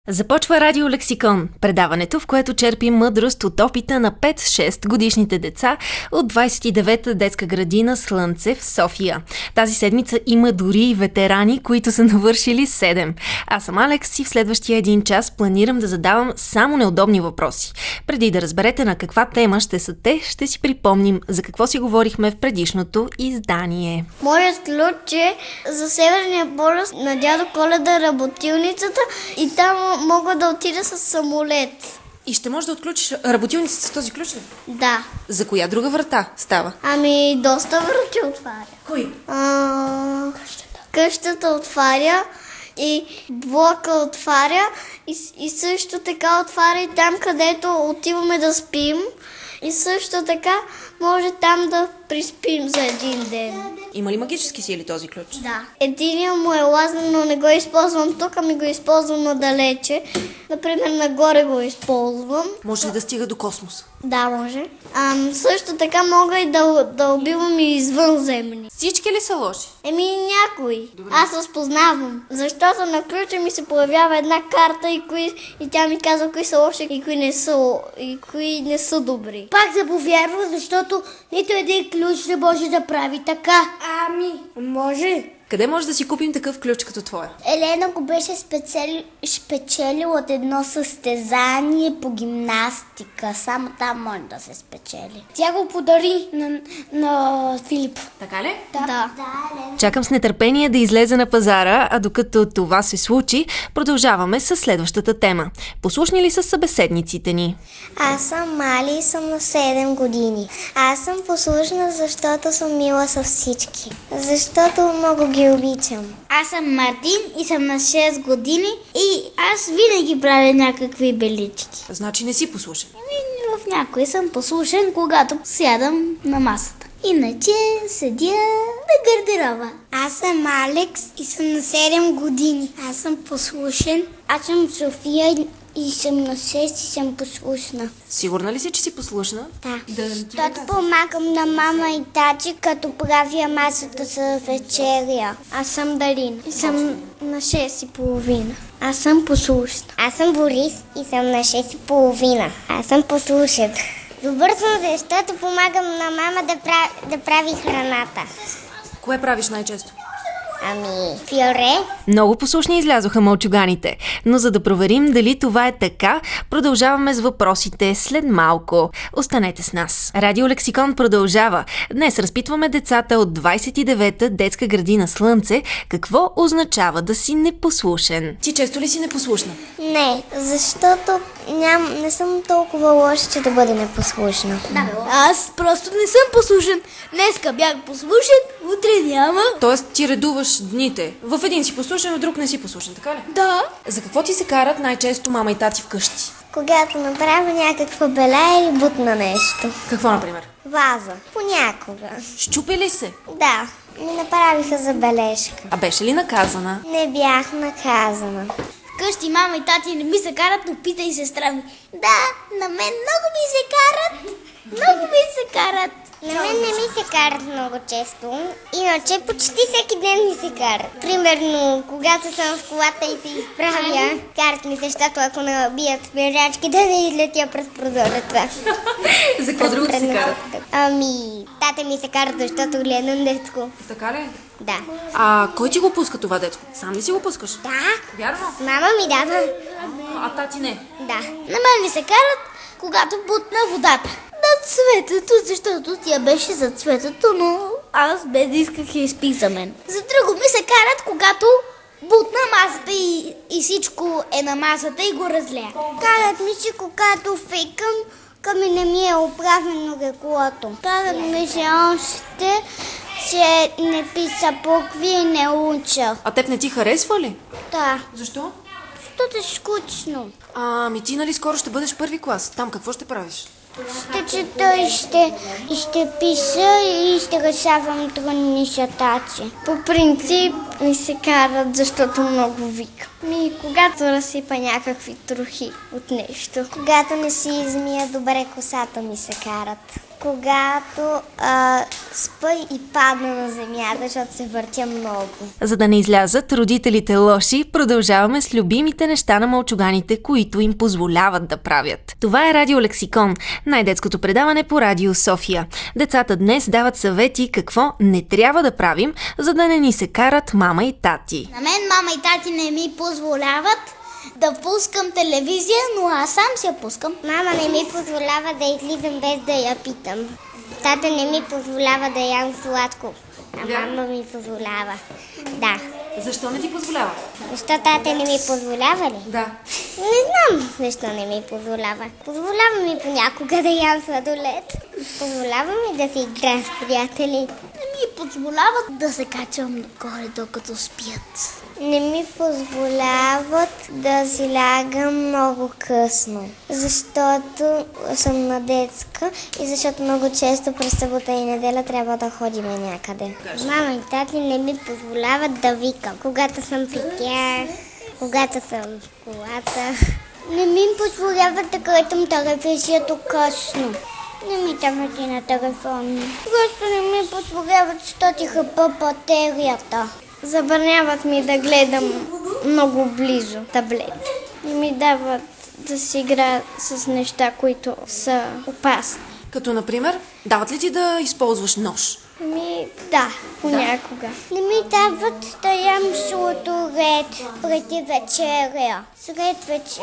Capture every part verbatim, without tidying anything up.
Започва Радио Лексикон, предаването, в което черпим мъдрост от опита на пет-шест годишните деца от двадесет и девета детска градина Слънце в София. Тази седмица има дори и ветерани, които са навършили седем. Аз съм Алекс и в следващия един час планирам да задавам само неудобни въпроси. Преди да разберете на каква тема ще са те, ще си припомним за какво си говорихме в предишното издание. Моят ключ е за Северния полюс на дядо Коледа работилницата и там мога да отида с самолет. И ще можеш да отключиш работилницата с този ключ ли? Да. За коя друга врата става? Ами, доста врати отваря. Кои? А, къщата. Къщата отваря и блока отваря и, и също така отваря и там, където отиваме да спим. И също така може там да приспим за един ден. Има ли магически сили този ключ? Да. Единият му е лазен, но не го използвам тук, ами го използвам надалече. Например, нагоре го използвам. Може ли да стига до космос? Да, може. А, също така мога и да, да убивам и извънземни. Всички ли са лоши? Еми някои. Добре. Аз разпознавам. Защото на ключа ми се появява една карта и, кои, и тя ми казва кои са лоши и кои не са, и кои не са добри. Пак да повярва, защото нито един ключ не може да прави така. Ами, може. Къде може да си купим такъв ключ като твоя? Елена го беше спечели, спечелила от едно състезание по гимнастика. Само там може да се спечели. Тя го подари на, на Филип. Така ли? да. да. Чакам с нетърпение да излезе на пазара, а докато това се случи, продължаваме с следващата тема. Послушни ли са събеседниците ни? Аз съм Мали и съм на седем години. Аз съм послушна, защото съм мила с всички. Защото много ги обичам. Аз съм Мартин и съм на шест години и аз винаги правя някакви белички. Значи не си послушен. Ами, в някои съм послушен, когато сядам на масата. Иначе седя на гардероба. Аз съм Алекс и съм на седем години. Аз съм послушен. Аз съм София и съм на шест и съм послушна. Сигурна ли си, че си послушна? Да. Да. Защото помагам на мама и тати, като правя масата за вечеря. Аз съм Дарин и съм на шест и половина. Аз съм послушна. Аз съм Борис и съм на шест и половина. Аз съм послушен. Добър съм, защото помагам на мама да прави, да прави храната. Кое правиш най-често? Ами, пюре. Много послушни излязоха мълчуганите, но за да проверим дали това е така, продължаваме с въпросите след малко. Останете с нас. Радио Лексикон продължава. Днес разпитваме децата от двадесет и девета детска градина Слънце какво означава да си непослушен. Ти често ли си непослушна? Не, защото ням, не съм толкова лоша, че да бъда непослушна. Да, аз просто не съм послушен. Днеска бях послушен, утре няма. Тоест ти редуваш дните. В един си послушен, в друг не си послушен, така ли? Да. За какво ти се карат най-често мама и тати вкъщи? Когато направя някаква беля или бутна нещо. Какво, например? Ваза. Понякога. Щупи ли се? Да, ми направиха забележка. А беше ли наказана? Не бях наказана. Вкъщи мама и тати не ми се карат, но питай сестра ми. Да, на мен много ми се карат. Много ми се карат. На мен не ми се карат много често, иначе почти всеки ден ми се карат. Примерно, когато съм в колата и се изправя, карат ми се, защото ако не бият спирачки, да не излетя през прозореца. За какво друго се карат? Ами, тата ми се карат, защото гледам детско. Така ли? Да. А кой ти го пуска това детско? Сам ли си го пускаш? Да. Вярно? Мама ми дава. А тати не? Да. На мен ми се карат, когато бутна водата. На цветето, защото тя беше за цветето, но аз без да исках и изпих за мен. За друго ми се карат, когато бутна масата и, и всичко е на масата и го разлея. Карат ми се, когато фикам, къми не ми е оправено реклото. Карат ми се още, че не писа букви и не уча. А теб не ти харесва ли? Да. Защо? Защото е скучно. А, ми ти нали скоро ще бъдеш първи клас? Там какво ще правиш? Ще чета и ще, и ще пиша и ще решавам трудни задачи. По принцип ми се карат, защото много вика. Ми, когато разсипа някакви трохи от нещо. Когато не си измия добре косата, ми се карат. Когато а, спа и падна на земята, защото се въртя много. За да не излязат родителите лоши, продължаваме с любимите неща на мълчуганите, които им позволяват да правят. Това е Радио Лексикон, най-детското предаване по Радио София. Децата днес дават съвети какво не трябва да правим, за да не ни се карат мама и тати. На мен мама и тати не ми позволяват да пускам телевизия, но аз сам си я пускам. Мама не ми позволява да излизам без да я питам. Тата не ми позволява да ям сладко, а Да. мама ми позволява. Да. Защо не ти позволява? Защо тата не ми позволява ли? Да. Не знам защо не ми позволява. Позволява ми понякога да ям сладолед. Позволява ми да си играя с приятели. Не ми позволяват да се качвам нагоре, докато спят. Не ми позволяват да си лягам много късно, защото съм на детска и защото много често през събота и неделя трябва да ходим някъде. Мама и тати не ми позволяват да викам, когато съм при тях, когато съм в колата. Не ми позволяват да гледам телевизията късно. Не ми дават и на телефон. Просто не ми позволяват, защото ти хъпа батерията. Забраняват ми да гледам много близо таблет. Не ми дават да си играя с неща, които са опасни. Като, например, дават ли ти да използваш нож? Ми, да, понякога. Не ми дават да ям сладолед преди вечеря. След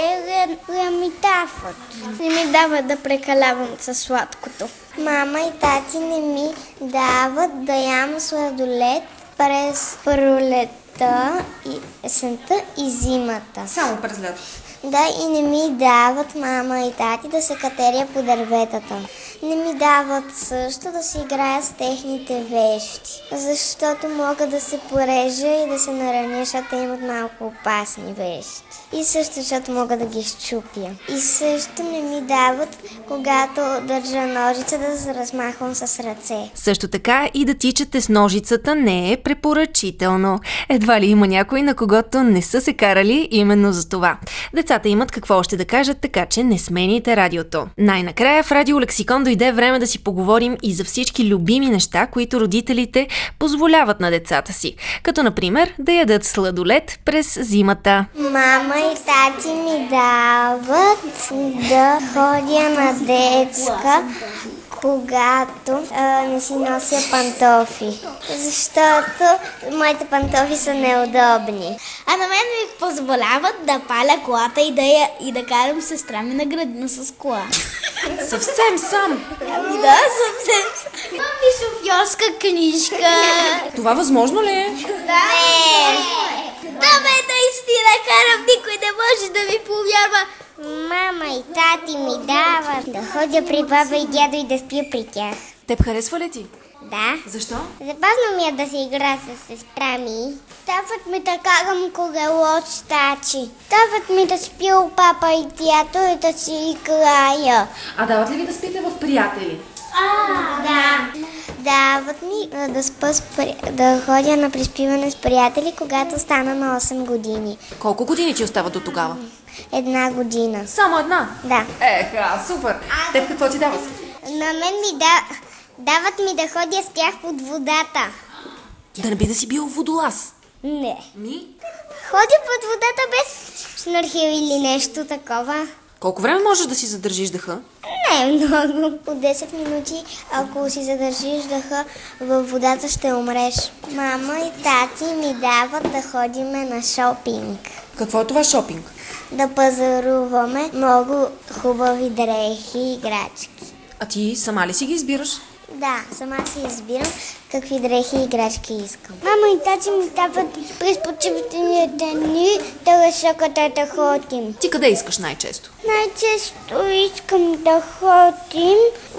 вечеря ми дават. Не ми дават да прекалявам със сладкото. Мама и тати не ми дават да ям сладолед през пролетта, и есента и зимата. Само през лято. Да, и не ми дават мама и тати да се катеря по дърветата. Не ми дават също да си играя с техните вещи, защото мога да се порежа и да се нараня, защото те имат малко опасни вещи. И също, защото мога да ги щупя. И също не ми дават, когато държа ножица, да се размахвам с ръце. Също така и да тичате с ножицата не е препоръчително. Едва ли има някой, на когото не са се карали именно за това. Децата имат какво още да кажат, така че не смените радиото. Най-накрая в Радио Лексикон дойде време да си поговорим и за всички любими неща, които родителите позволяват на децата си. Като например да ядат сладолед през зимата. Мама и тати ми дават да ходя на детска, когато а, не си нося пантофи, защото моите пантофи са неудобни. А на мен ми позволяват да паля колата и да, я, и да карам сестра ми на градина с кола. Съвсем сам! Ами да, съвсем. Имам и шофьорска книжка. Това възможно ли е? Да. Да, бе, наистина карам, никой не може да ми повярва. Мама и тати ми дават да ходя при баба и дядо и да спя при тях. Теб харесва ли ти? Да. Защо? Забавно ми е да се игра с сестра ми. Дават ми да карам колело с тачи. Дават ми да спя у папа и дядо и да си играя. А дават ли ви да спите в приятели? А, да. Дават ми а, да, спа с, при... да ходя на приспиване с приятели, когато стана на осем години. Колко години ти остават до тогава? Една година. Само една? Да. Еха, супер! Теб какво ти дават? На мен ми да... дават ми да ходя с тях под водата. Да не би да си бил водолаз? Не. Ми? Ходя под водата без шнурхел или нещо такова. Колко време можеш да си задържиш дъха? Не много. От десет минути, ако си задържиш дъха във водата, ще умреш. Мама и тати ми дават да ходиме на шопинг. Какво е това шопинг? Да пазаруваме много хубави дрехи и играчки. А ти сама ли си ги избираш? Да, сама си избирам какви дрехи и играчки искам. Мама и тати ми дават през почивните дни да разсъката да ходим. Ти къде искаш най-често? Най-често искам да ходим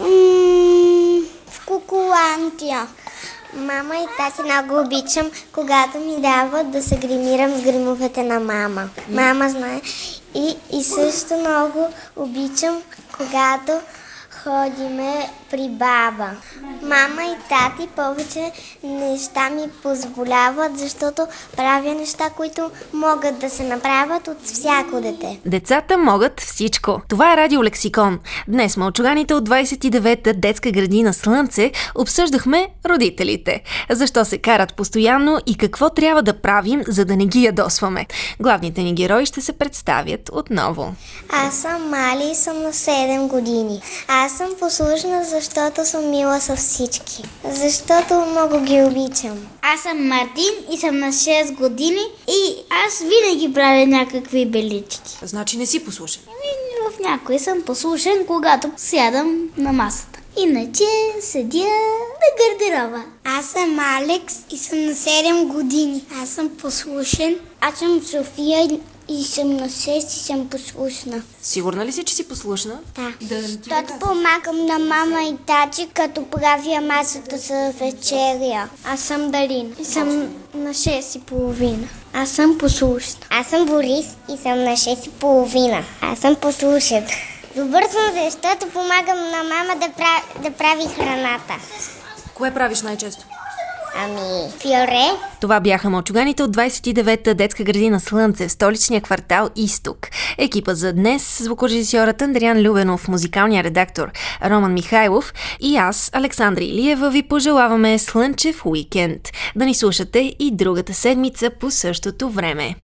м- в Кукулантия. Мама и тати много обичам, когато ми дават да се гримирам с гримовете на мама. Мама знае. И, и също много обичам, когато Ходиме при баба. Мама и тати повече неща ми позволяват, защото правя неща, които могат да се направят от всяко дете. Децата могат всичко. Това е Радио Лексикон. Днес малчуганите от двадесет и девета детска градина Слънце обсъждахме родителите. Защо се карат постоянно и какво трябва да правим, за да не ги ядосваме. Главните ни герои ще се представят отново. Аз съм Мали и съм на седем години. Аз съм послушна, защото съм мила с всички. Защото много ги обичам. Аз съм Мартин и съм на шест години и аз винаги правя някакви белички. Значи не си послушен. В някой съм послушен, когато сядам на масата. Иначе седя на гардероба. Аз съм Алекс и съм на седем години. Аз съм послушен. Аз съм София и съм на шест и съм послушна. Сигурна ли си, че си послушна? Да. да Защото помагам на мама и тати, като правя масата за вечеря. Аз съм Дарин и съм на шест и половина. Аз съм послушна. Аз съм Борис и съм на шест и половина. Аз съм послушен. Добър съм, защото помагам на мама да прави, да прави храната. Кое правиш най-често? Ами, пюре. Това бяха малчуганите от двадесет и девета детска градина Слънце в столичния квартал Изток. Екипа за днес, звукорежисьорът Андриан Любенов, музикалния редактор Роман Михайлов и аз, Александра Илиева, ви пожелаваме слънчев уикенд. Да ни слушате и другата седмица по същото време.